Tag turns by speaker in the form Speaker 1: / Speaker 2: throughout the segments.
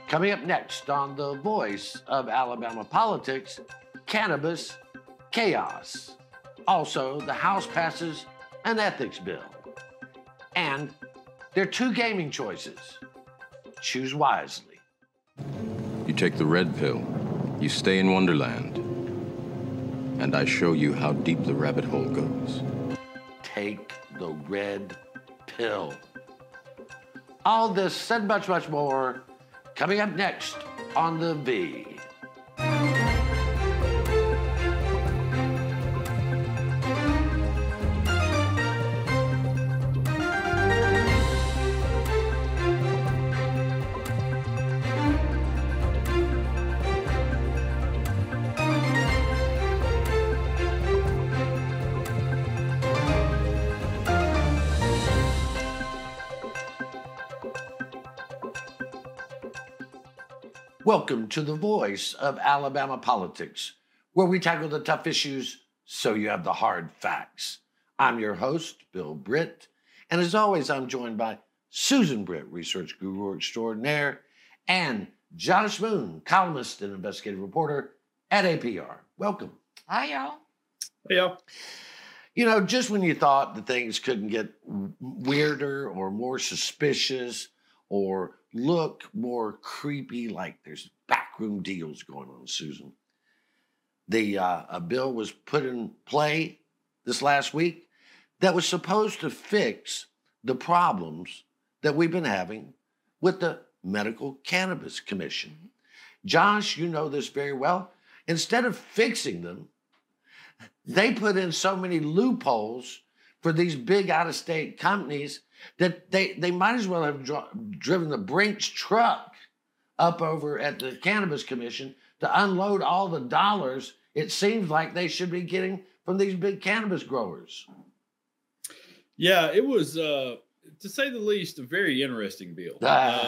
Speaker 1: Coming up next on The Voice of Alabama Politics, cannabis chaos. Also, the House passes an ethics bill. And there are two gaming choices. Choose wisely.
Speaker 2: You take the red pill, you stay in Wonderland, and I show you how deep the rabbit hole goes.
Speaker 1: Take the red pill. All this and much, much more coming up next on The V. Welcome to The Voice of Alabama Politics, where we tackle the tough issues so you have the hard facts. I'm your host, Bill Britt, and as always, I'm joined by Susan Britt, research guru extraordinaire, and Josh Moon, columnist and investigative reporter at APR. Welcome.
Speaker 3: Hi, y'all.
Speaker 4: Hey, y'all.
Speaker 1: You know, just when you thought that things couldn't get weirder or more suspicious or look more creepy, like there's backroom deals going on, Susan. A bill was put in play this last week that was supposed to fix the problems that we've been having with the Medical Cannabis Commission. Josh, you know this very well. Instead of fixing them, they put in so many loopholes for these big out-of-state companies that they might as well have driven the Brinks truck up over at the Cannabis Commission to unload all the dollars it seems like they should be getting from these big cannabis growers.
Speaker 4: Yeah, it was, to say the least, a very interesting bill.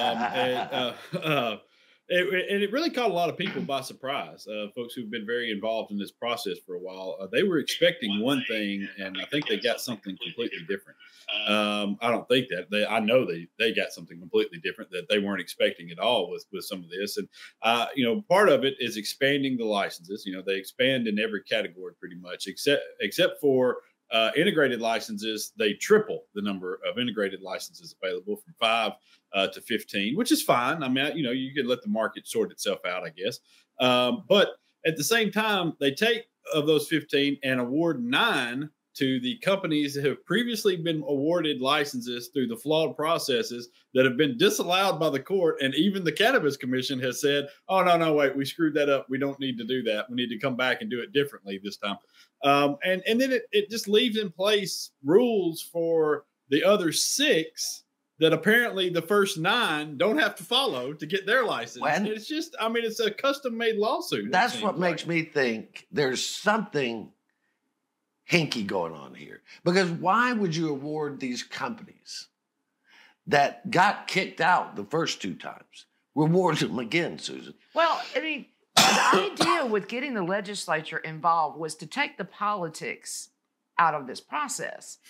Speaker 4: And it really caught a lot of people by surprise. Folks who've been very involved in this process for a while, they were expecting one thing, and I think they got something completely different. I don't think that. I know they got something completely different that they weren't expecting at all with some of this. And, part of it is expanding the licenses. They expand in every category pretty much, except for integrated licenses. They triple the number of integrated licenses available from 5 to 15, which is fine. I mean, you can let the market sort itself out, I guess. But at the same time, they take of those 15 and award 9 to the companies that have previously been awarded licenses through the flawed processes that have been disallowed by the court. And even the Cannabis Commission has said, oh, no, wait, we screwed that up. We don't need to do that. We need to come back and do it differently this time. And then it just leaves in place rules for the other 6 that apparently the first 9 don't have to follow to get their license. Well, it's just, it's a custom-made lawsuit.
Speaker 1: That's what makes me think there's something hinky going on here. Because why would you award these companies that got kicked out the first 2 times, reward them again, Susan?
Speaker 3: Well, the idea with getting the legislature involved was to take the politics out of this process.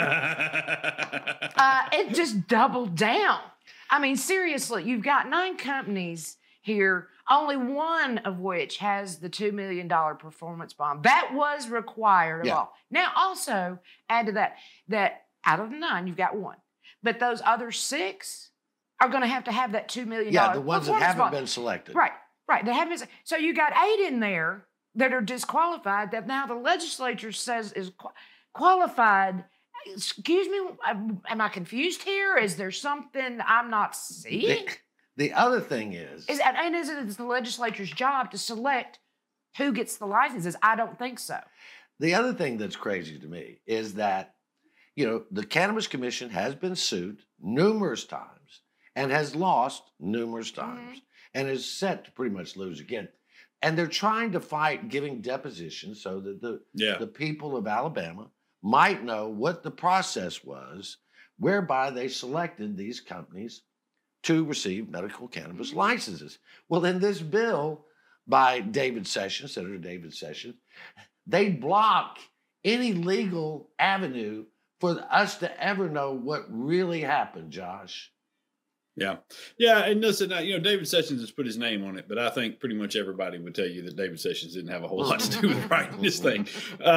Speaker 3: It just doubled down. Seriously, you've got 9 companies here, only one of which has the $2 million performance bond. That was required of all. Now, also add to that out of the 9, you've got 1. But those other 6 are going to have that $2 million.
Speaker 1: Yeah, the ones that haven't been selected.
Speaker 3: Right. They haven't been. So you got 8 in there that are disqualified that now the legislature says is qualified. Excuse me, am I confused here? Is there something I'm not seeing?
Speaker 1: The other thing is
Speaker 3: it the legislature's job to select who gets the licenses? I don't think so.
Speaker 1: The other thing that's crazy to me is that, the Cannabis Commission has been sued numerous times and has lost numerous times and is set to pretty much lose again. And they're trying to fight giving depositions so that the people of Alabama might know what the process was whereby they selected these companies to receive medical cannabis licenses. Well, in this bill by Senator David Sessions, they block any legal avenue for us to ever know what really happened, Josh.
Speaker 4: Yeah. Yeah. And listen, David Sessions has put his name on it, but I think pretty much everybody would tell you that David Sessions didn't have a whole lot to do with writing this thing.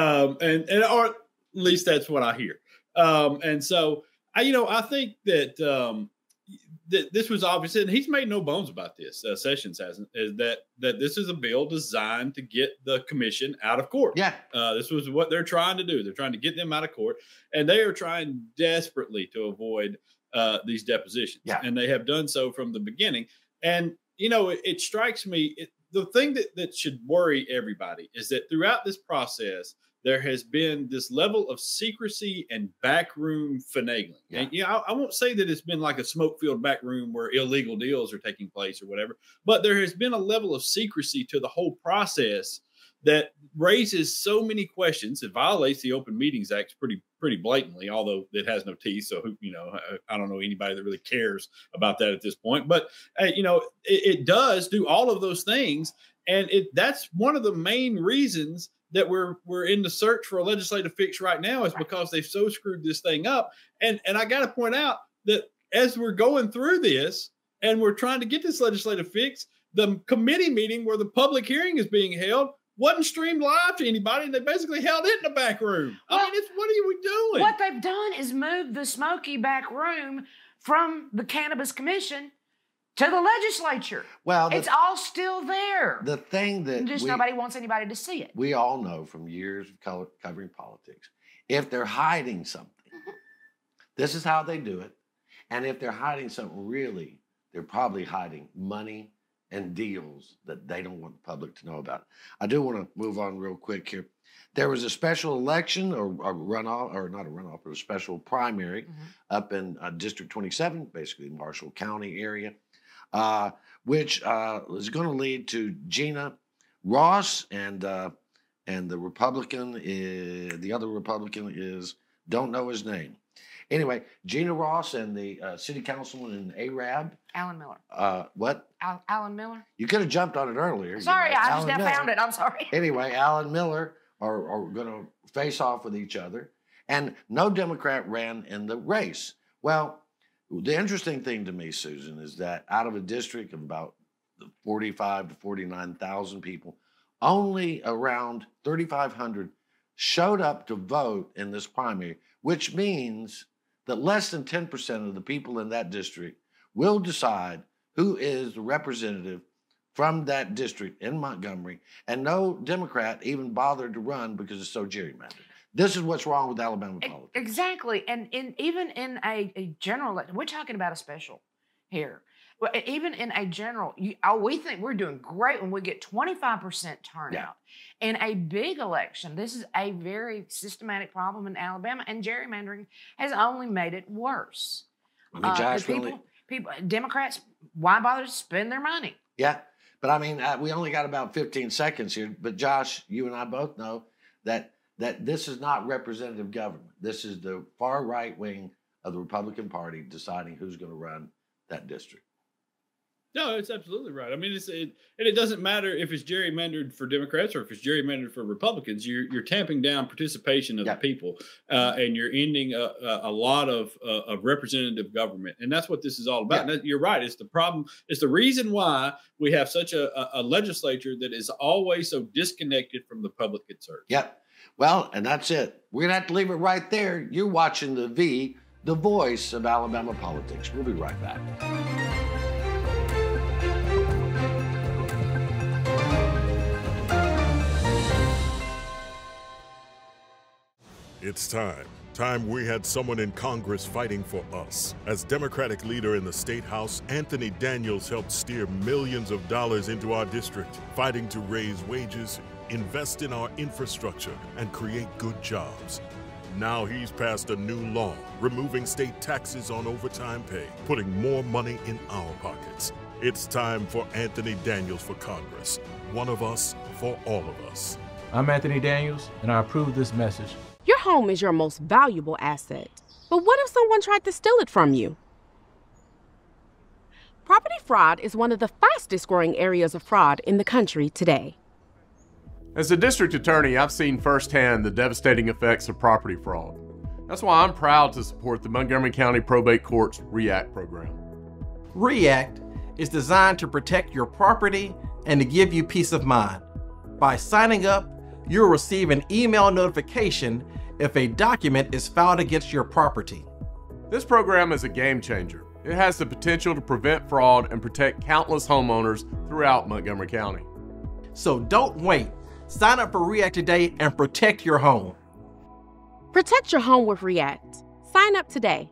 Speaker 4: Or at least that's what I hear. And so, I think that that this was obvious, and he's made no bones about this. Sessions hasn't, is that this is a bill designed to get the commission out of court.
Speaker 1: Yeah.
Speaker 4: This was what they're trying to do. They're trying to get them out of court, and they are trying desperately to avoid these depositions.
Speaker 1: Yeah.
Speaker 4: And they have done so from the beginning. And, it strikes me, the thing that should worry everybody is that throughout this process, there has been this level of secrecy and backroom finagling.
Speaker 1: Yeah.
Speaker 4: And I won't say that it's been like a smoke-filled back room where illegal deals are taking place or whatever, but there has been a level of secrecy to the whole process that raises so many questions. It violates the Open Meetings Act pretty blatantly, although it has no teeth. So, I don't know anybody that really cares about that at this point. But, it does do all of those things. And that's one of the main reasons that we're in the search for a legislative fix right now, is because they've so screwed this thing up. And I got to point out that as we're going through this and we're trying to get this legislative fix, the committee meeting where the public hearing is being held wasn't streamed live to anybody, and they basically held it in the back room. What are we doing?
Speaker 3: What they've done is move the smoky back room from the Cannabis Commission to the legislature.
Speaker 1: Well,
Speaker 3: it's all still there.
Speaker 1: The thing that
Speaker 3: nobody wants anybody to see it.
Speaker 1: We all know from years of covering politics, if they're hiding something, this is how they do it. And if they're hiding something, really, they're probably hiding money and deals that they don't want the public to know about. I do want to move on real quick here. There was a special election or a runoff, or not a runoff, but a special primary up in District 27, basically Marshall County area, which is going to lead to Gina Ross and the Republican, the other Republican is, don't know his name. Anyway, Gina Ross and the city councilman in Arab.
Speaker 3: Alan Miller.
Speaker 1: What?
Speaker 3: Alan Miller?
Speaker 1: You could have jumped on it earlier.
Speaker 3: Sorry, I just now
Speaker 1: Miller.
Speaker 3: found it. I'm sorry.
Speaker 1: Anyway, Alan Miller are going to face off with each other. And no Democrat ran in the race. Well, the interesting thing to me, Susan, is that out of a district of about 45 to 49,000 people, only around 3,500 showed up to vote in this primary, which means that less than 10% of the people in that district will decide who is the representative from that district in Montgomery, and no Democrat even bothered to run because it's so gerrymandered. This is what's wrong with Alabama politics.
Speaker 3: Exactly. And even in a general, we're talking about a special here. Well, even in a general, we think we're doing great when we get 25% turnout. Yeah. In a big election, this is a very systematic problem in Alabama, and gerrymandering has only made it worse.
Speaker 1: I mean, Josh,
Speaker 3: people, Democrats, why bother to spend their money?
Speaker 1: Yeah, but I mean, we only got about 15 seconds here. But Josh, you and I both know that this is not representative government. This is the far right wing of the Republican Party deciding who's going to run that district.
Speaker 4: No, it's absolutely right. I mean, it doesn't matter if it's gerrymandered for Democrats or if it's gerrymandered for Republicans. You're tamping down participation of the people, and you're ending a lot of representative government, and that's what this is all about. And you're right. It's the problem. It's the reason why we have such a legislature that is always so disconnected from the public it serves.
Speaker 1: Yep. Well, and that's it. We're going to have to leave it right there. You're watching the voice of Alabama politics. We'll be right back.
Speaker 5: It's time. Time we had someone in Congress fighting for us. As Democratic leader in the State House, Anthony Daniels helped steer millions of dollars into our district, fighting to raise wages, invest in our infrastructure, and create good jobs. Now he's passed a new law, removing state taxes on overtime pay, putting more money in our pockets. It's time for Anthony Daniels for Congress. One of us for all of us.
Speaker 6: I'm Anthony Daniels, and I approve this message.
Speaker 7: Your home is your most valuable asset. But what if someone tried to steal it from you? Property fraud is one of the fastest growing areas of fraud in the country today.
Speaker 8: As a district attorney, I've seen firsthand the devastating effects of property fraud. That's why I'm proud to support the Montgomery County Probate Court's REACT program.
Speaker 9: REACT is designed to protect your property and to give you peace of mind. By signing up, you'll receive an email notification if a document is filed against your property.
Speaker 8: This program is a game changer. It has the potential to prevent fraud and protect countless homeowners throughout Montgomery County.
Speaker 9: So don't wait. Sign up for REACT today and protect your home.
Speaker 7: Protect your home with REACT. Sign up today.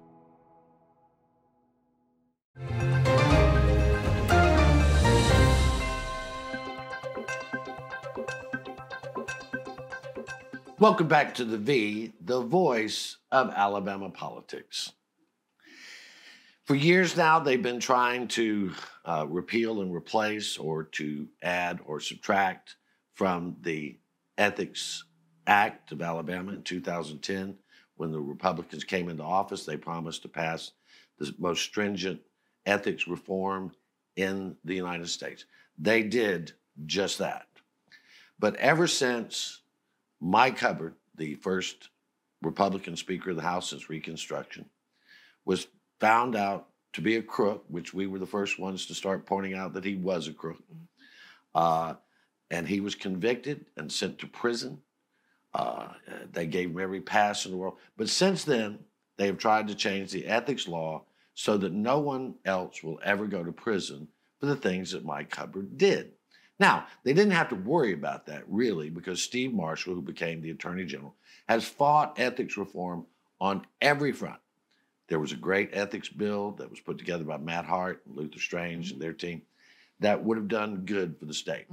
Speaker 1: Welcome back to the voice of Alabama politics. For years now, they've been trying to repeal and replace or to add or subtract from the Ethics Act of Alabama in 2010. When the Republicans came into office, they promised to pass the most stringent ethics reform in the United States. They did just that. But ever since Mike Hubbard, the first Republican Speaker of the House since Reconstruction, was found out to be a crook, which we were the first ones to start pointing out that he was a crook, and he was convicted and sent to prison. They gave him every pass in the world. But since then, they have tried to change the ethics law so that no one else will ever go to prison for the things that Mike Hubbard did. Now, they didn't have to worry about that, really, because Steve Marshall, who became the Attorney General, has fought ethics reform on every front. There was a great ethics bill that was put together by Matt Hart and Luther Strange and their team that would have done good for the state.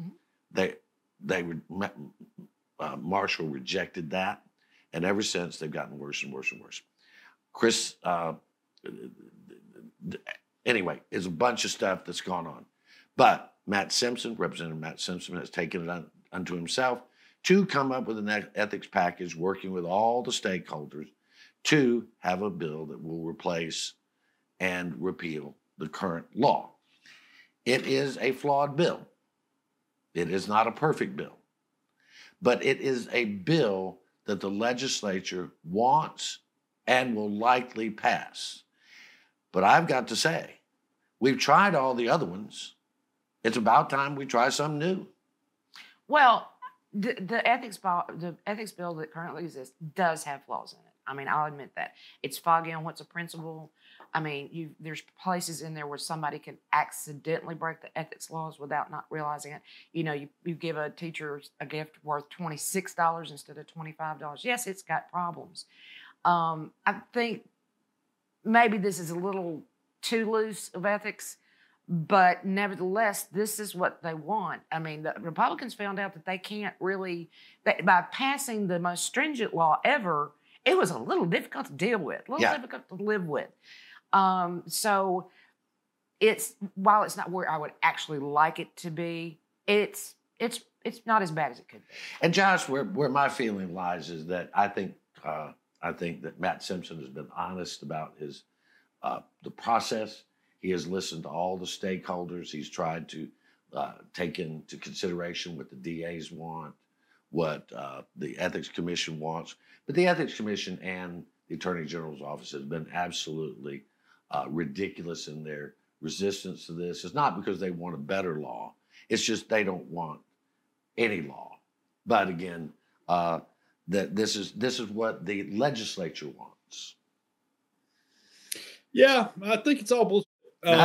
Speaker 1: Marshall rejected that, and ever since, they've gotten worse and worse and worse. Anyway, there's a bunch of stuff that's gone on. But Representative Matt Simpson, has taken it unto himself to come up with an ethics package, working with all the stakeholders to have a bill that will replace and repeal the current law. It is a flawed bill. It is not a perfect bill. But it is a bill that the legislature wants and will likely pass. But I've got to say, we've tried all the other ones. It's about time we try something new.
Speaker 3: Well, the ethics bill that currently exists does have flaws in it. I mean, I'll admit that. It's foggy on what's a principle. I mean, there's places in there where somebody can accidentally break the ethics laws without not realizing it. You know, you give a teacher a gift worth $26 instead of $25. Yes, it's got problems. I think maybe this is a little too loose of ethics, but nevertheless, this is what they want. I mean, the Republicans found out that they can't really, by passing the most stringent law ever, it was a little difficult to deal with, a little difficult to live with. So while it's not where I would actually like it to be, it's not as bad as it could be.
Speaker 1: And Josh, where my feeling lies is that I think that Matt Simpson has been honest about his the process. He has listened to all the stakeholders. He's tried to take into consideration what the DAs want, what the Ethics Commission wants. But the Ethics Commission and the Attorney General's office has been absolutely ridiculous in their resistance to this. It's not because they want a better law. It's just they don't want any law. But again, that this is what the legislature wants.
Speaker 4: Yeah, I think it's all bullshit.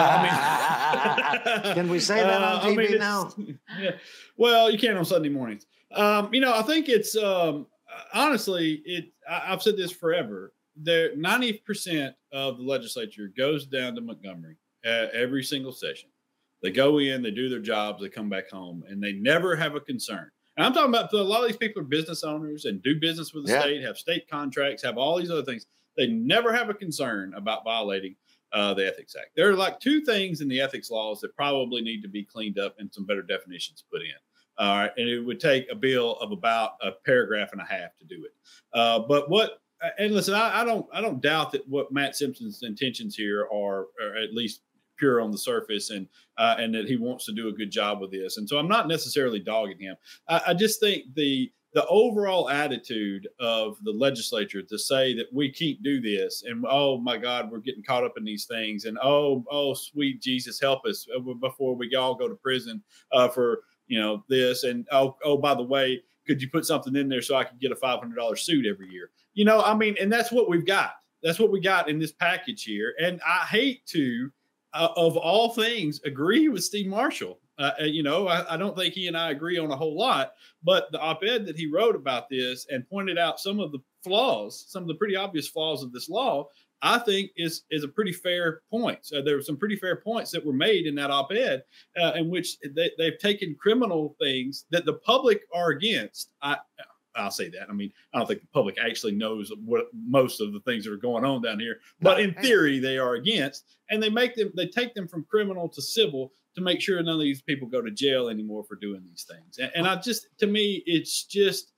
Speaker 1: Can we say that on TV now?
Speaker 4: Yeah. Well, you can on Sunday mornings. I think it's honestly, I've said this forever. 90% of the legislature goes down to Montgomery every single session. They go in, they do their jobs, they come back home, and they never have a concern. And I'm talking about a lot of these people are business owners and do business with the state, have state contracts, have all these other things. They never have a concern about violating the Ethics Act. There are like two things in the ethics laws that probably need to be cleaned up and some better definitions put in. All right, and it would take a bill of about a paragraph and a half to do it. And listen, I don't doubt that what Matt Simpson's intentions here are at least pure on the surface, and that he wants to do a good job with this. And so I'm not necessarily dogging him. I just think the the overall attitude of the legislature to say that we can't do this, and oh my God, we're getting caught up in these things, and oh sweet Jesus, help us before we all go to prison for this, and oh by the way, could you put something in there so I could get a $500 suit every year? And that's what we've got. That's what we got in this package here, and I hate to, of all things, agree with Steve Marshall. I don't think he and I agree on a whole lot, but the op-ed that he wrote about this and pointed out some of the flaws, some of the pretty obvious flaws of this law, I think is a pretty fair point. There were some pretty fair points that were made in that op-ed in which they've taken criminal things that the public are against. I'll say that. I mean, I don't think the public actually knows what most of the things that are going on down here, but in theory they are against, and they take them from criminal to civil to make sure none of these people go to jail anymore for doing these things. And to me, it's just,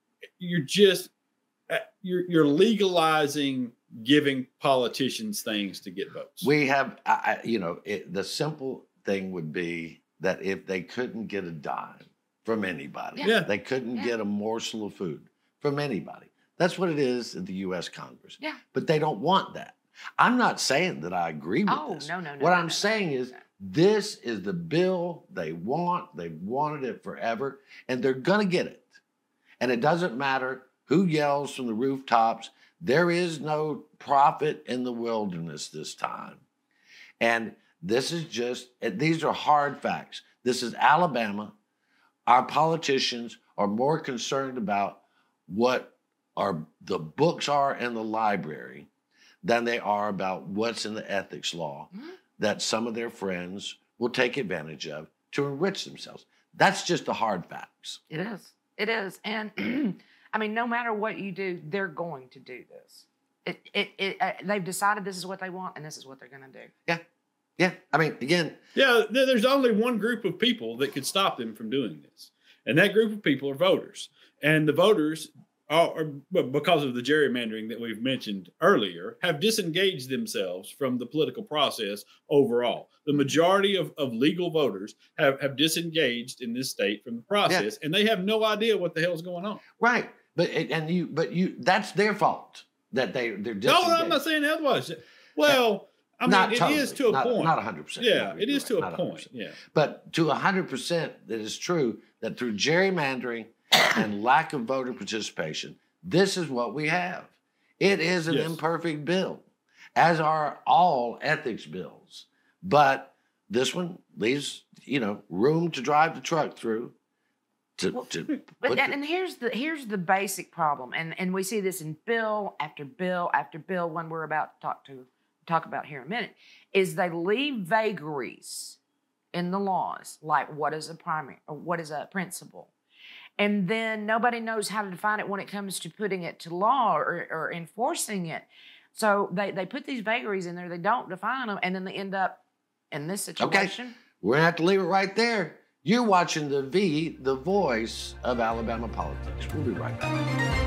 Speaker 4: you're legalizing giving politicians things to get votes.
Speaker 1: We have, the simple thing would be that if they couldn't get a dime from anybody, they couldn't get a morsel of food from anybody. That's what it is in the U.S. Congress.
Speaker 3: Yeah.
Speaker 1: But they don't want that. I'm not saying that I agree with this.
Speaker 3: No.
Speaker 1: What I'm saying is, this is the bill they want. They've wanted it forever, and they're going to get it. And it doesn't matter who yells from the rooftops. There is no prophet in the wilderness this time. And this is these are hard facts. This is Alabama. Our politicians are more concerned about what the books are in the library than they are about what's in the ethics law that some of their friends will take advantage of to enrich themselves. That's just the hard facts.
Speaker 3: It is. It is. And I mean, no matter what you do, they're going to do this. They've decided this is what they want, and this is what they're going to do.
Speaker 1: Yeah. Yeah. I mean, again.
Speaker 4: Yeah, there's only one group of people that could stop them from doing this. And that group of people are voters. And the voters are, because of the gerrymandering that we've mentioned earlier, have disengaged themselves from the political process overall. The majority of legal voters have disengaged in this state from the process, and they have no idea what the hell's going on.
Speaker 1: Right. But that's their fault that they're disengaged.
Speaker 4: No, I'm not saying otherwise. Well, I mean, it is to a point.
Speaker 1: Not 100%.
Speaker 4: Yeah, it is to a point. Yeah.
Speaker 1: But to 100%, that is true that through gerrymandering and lack of voter participation, this is what we have. It is an imperfect bill, as are all ethics bills. But this one leaves, room to drive the truck through.
Speaker 3: And here's the basic problem, and we see this in bill after bill after bill. One we're about to talk about here in a minute, is they leave vagaries in the laws, like what is a primary or what is a principle. And then nobody knows how to define it when it comes to putting it to law or enforcing it. So they put these vagaries in there, they don't define them, and then they end up in this situation.
Speaker 1: Okay, we're going to have to leave it right there. You're watching the voice of Alabama politics. We'll be right back.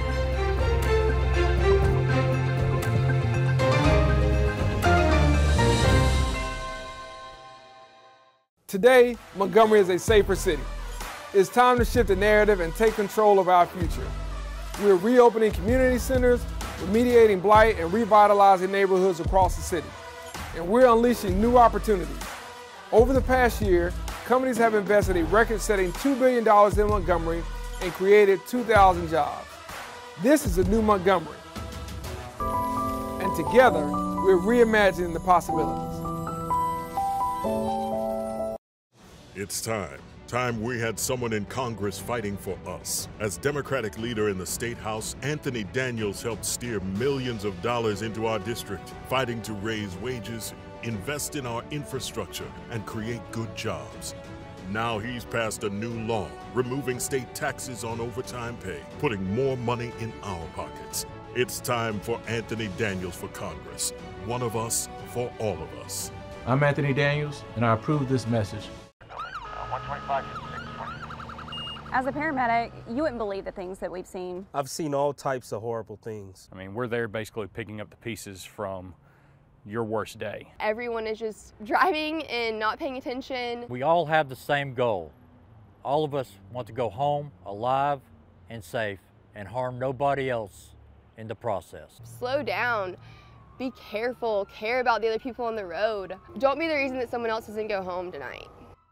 Speaker 10: Today, Montgomery is a safer city. It's time to shift the narrative and take control of our future. We're reopening community centers, remediating blight, and revitalizing neighborhoods across the city. And we're unleashing new opportunities. Over the past year, companies have invested a record-setting $2 billion in Montgomery and created 2,000 jobs. This is a new Montgomery. And together, we're reimagining the possibilities.
Speaker 5: It's time. Time we had someone in Congress fighting for us. As Democratic leader in the State House, Anthony Daniels helped steer millions of dollars into our district, fighting to raise wages, invest in our infrastructure, and create good jobs. Now he's passed a new law, removing state taxes on overtime pay, putting more money in our pockets. It's time for Anthony Daniels for Congress. One of us for all of us.
Speaker 6: I'm Anthony Daniels, and I approve this message.
Speaker 11: 125 to 620. As a paramedic, you wouldn't believe the things that we've seen.
Speaker 12: I've seen all types of horrible things.
Speaker 13: I mean, we're there basically picking up the pieces from your worst day.
Speaker 14: Everyone is just driving and not paying attention.
Speaker 15: We all have the same goal. All of us want to go home alive and safe and harm nobody else in the process.
Speaker 14: Slow down. Be careful. Care about the other people on the road. Don't be the reason that someone else doesn't go home tonight.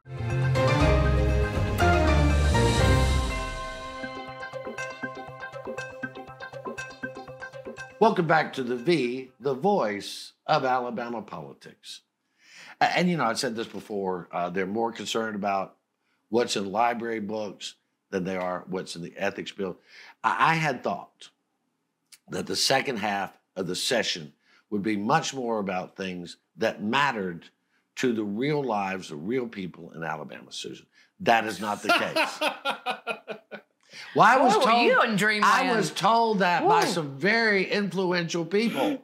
Speaker 1: Welcome back to the voice of Alabama politics. And, you know, I said this before, they're more concerned about what's in library books than they are what's in the ethics bill. I had thought that the second half of the session would be much more about things that mattered to the real lives of real people in Alabama, Susan. That is not the case. Well, I was told,
Speaker 3: you in Dreamland?
Speaker 1: I was told that by some very influential people.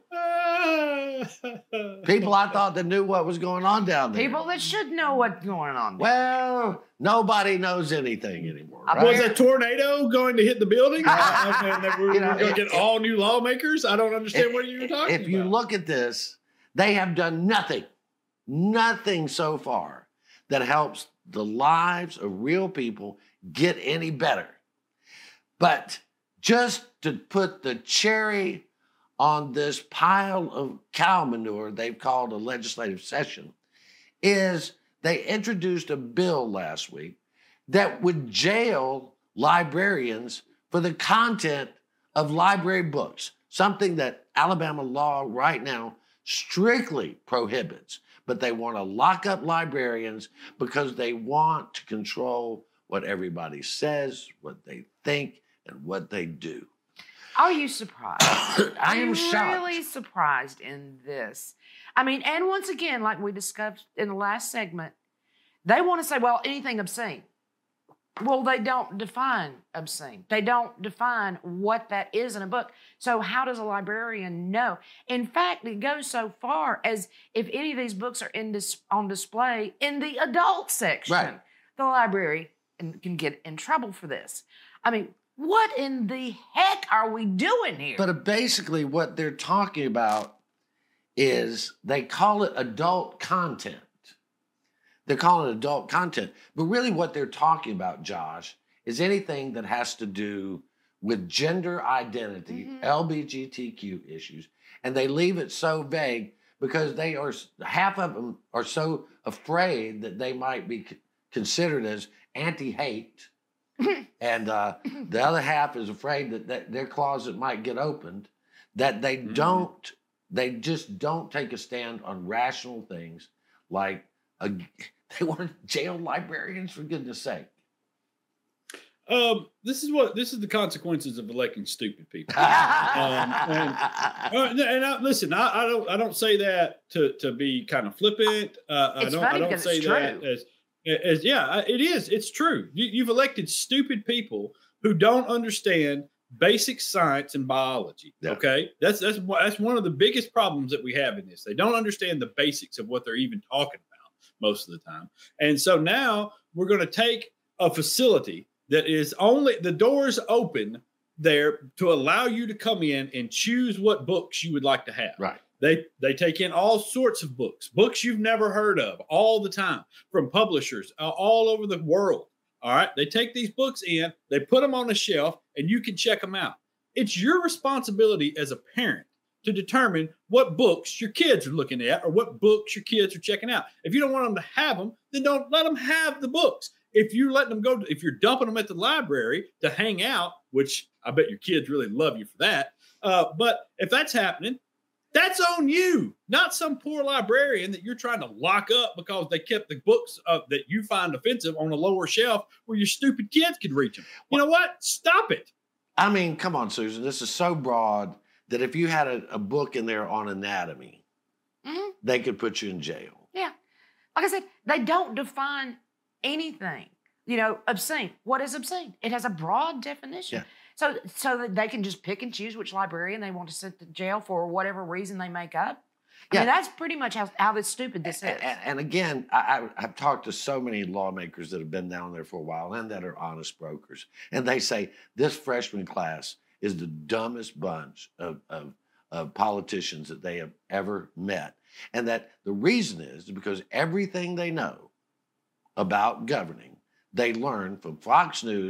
Speaker 1: People I thought that knew what was going on down there.
Speaker 3: People that should know what's going on.
Speaker 1: Well, nobody knows anything anymore. Right?
Speaker 4: Was a tornado going to hit the building? We're going to get all new lawmakers? I don't understand what you were talking about.
Speaker 1: If you look at this, they have done nothing so far that helps the lives of real people get any better. But just to put the cherry on this pile of cow manure they've called a legislative session is they introduced a bill last week that would jail librarians for the content of library books, something that Alabama law right now strictly prohibits. But they want to lock up librarians because they want to control what everybody says, what they think, and what they do.
Speaker 3: Are you surprised?
Speaker 1: I am shocked.
Speaker 3: Really surprised in this. I mean, and once again, like we discussed in the last segment, they want to say, well, anything obscene. Well, they don't define obscene. They don't define what that is in a book. So how does a librarian know? In fact, it goes so far as if any of these books are on display in the adult section,
Speaker 1: right,
Speaker 3: the library can get in trouble for this. I mean, what in the heck are we doing here?
Speaker 1: But basically what they're talking about is they call it adult content. They're calling it adult content. But really what they're talking about, Josh, is anything that has to do with gender identity, LGBTQ issues. And they leave it so vague because half of them are so afraid that they might be considered as anti-hate. And the other half is afraid that their closet might get opened, that they just don't take a stand on rational things like they want to jail librarians, for goodness sake.
Speaker 4: This is the consequences of electing stupid people. Listen, I don't say that to be kind of flippant. I don't say that as it is. It's true. You've elected stupid people who don't understand basic science and biology. Yeah. Okay, that's one of the biggest problems that we have in this. They don't understand the basics of what they're even talking about most of the time. And so now we're going to take a facility that is only the doors open there to allow you to come in and choose what books you would like to have.
Speaker 1: Right.
Speaker 4: They take in all sorts of books you've never heard of all the time from publishers all over the world. All right. They take these books in, they put them on a shelf, and you can check them out. It's your responsibility as a parent to determine what books your kids are looking at or what books your kids are checking out. If you don't want them to have them, then don't let them have the books. If you're letting them if you're dumping them at the library to hang out, which I bet your kids really love you for that. But if that's happening, that's on you, not some poor librarian that you're trying to lock up because they kept the books that you find offensive on a lower shelf where your stupid kids could reach them. You know what? Stop it.
Speaker 1: I mean, come on, Susan. This is so broad that if you had a book in there on anatomy, they could put you in jail.
Speaker 3: Yeah. Like I said, they don't define anything. You know, obscene. What is obscene? It has a broad definition. Yeah. So that they can just pick and choose which librarian they want to send to jail for whatever reason they make up. I mean, that's pretty much how stupid this is.
Speaker 1: And again, I've talked to so many lawmakers that have been down there for a while and that are honest brokers. And they say this freshman class is the dumbest bunch of politicians that they have ever met. And that the reason is because everything they know about governing, they learn from Fox News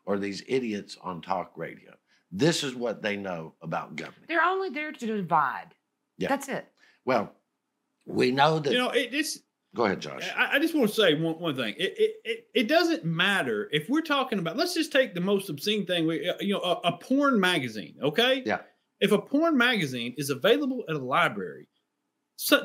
Speaker 1: or these idiots on talk radio. This is what they know about government.
Speaker 3: They're only there to divide.
Speaker 1: Yeah.
Speaker 3: That's it.
Speaker 1: Well, we know that.
Speaker 4: You know, it's.
Speaker 1: Go ahead, Josh.
Speaker 4: I just want to say one thing. It doesn't matter if we're talking about. Let's just take the most obscene thing. A porn magazine. Okay.
Speaker 1: Yeah.
Speaker 4: If a porn magazine is available at a library, so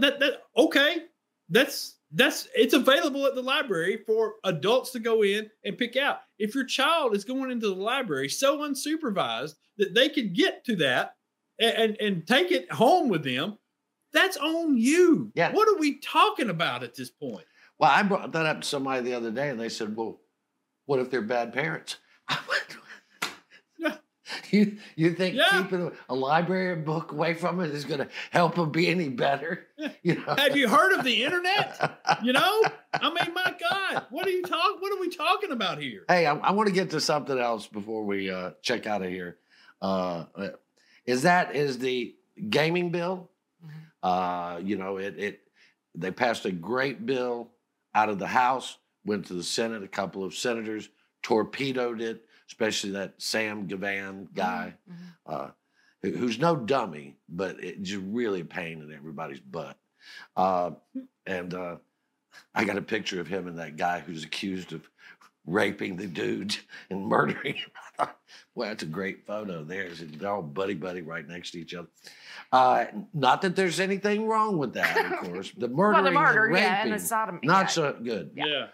Speaker 4: it's available at the library for adults to go in and pick out. If your child is going into the library so unsupervised that they can get to that and take it home with them, that's on you.
Speaker 1: Yeah.
Speaker 4: What are we talking about at this point?
Speaker 1: Well, I brought that up to somebody the other day, and they said, well, what if they're bad parents? You think keeping a library book away from it is going to help them be any better? You know?
Speaker 4: Have you heard of the internet? You know, I mean, my God, what are we talking about here?
Speaker 1: Hey, I want to get to something else before we check out of here. Is the gaming bill? You know, they passed a great bill out of the House, went to the Senate. A couple of senators torpedoed it, especially that Sam Gavan guy, who's no dummy, but it's just really a pain in everybody's butt. And I got a picture of him and that guy who's accused of raping the dude and murdering him. I thought, well, that's a great photo there. They're all buddy-buddy right next to each other. Not that there's anything wrong with that, of course. The murdering
Speaker 3: the murder,
Speaker 1: and raping,
Speaker 3: and the sodomy.
Speaker 1: not so good.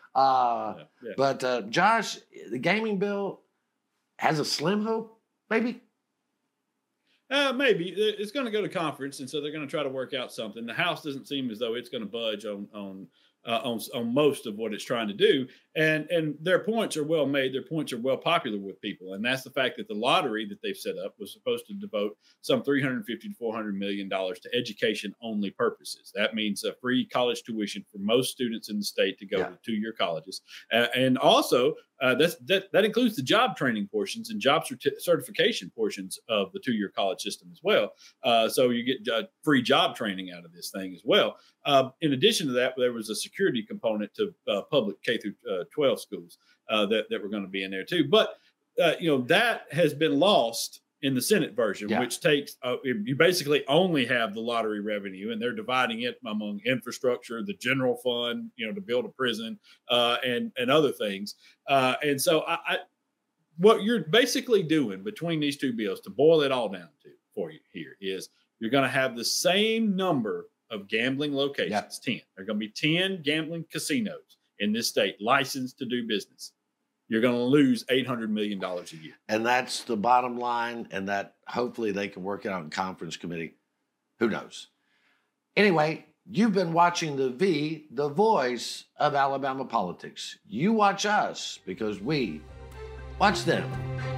Speaker 1: But Josh, the gaming bill has a slim hope, maybe?
Speaker 4: Maybe. It's going to go to conference, and so they're going to try to work out something. The House doesn't seem as though it's going to budge on most of what it's trying to do. And their points are well made. Their points are well popular with people. And that's the fact that the lottery that they've set up was supposed to devote some $350 to $400 million to education only purposes. That means a free college tuition for most students in the state to go to two-year colleges. And also, that includes the job training portions and job certification portions of the two-year college system as well. So you get free job training out of this thing as well. In addition to that, there was a security component to public K through 12 schools that were going to be in there too. But that has been lost in the Senate version, which takes you basically only have the lottery revenue, and they're dividing it among infrastructure, the general fund, to build a prison, and other things. And so what you're basically doing between these two bills, to boil it all down to for you here, is you're going to have the same number of gambling locations, 10. There are going to be 10 gambling casinos in this state licensed to do business. You're going to lose $800 million a year.
Speaker 1: And that's the bottom line, and that hopefully they can work it out in conference committee. Who knows? Anyway, you've been watching the voice of Alabama politics. You watch us because we watch them.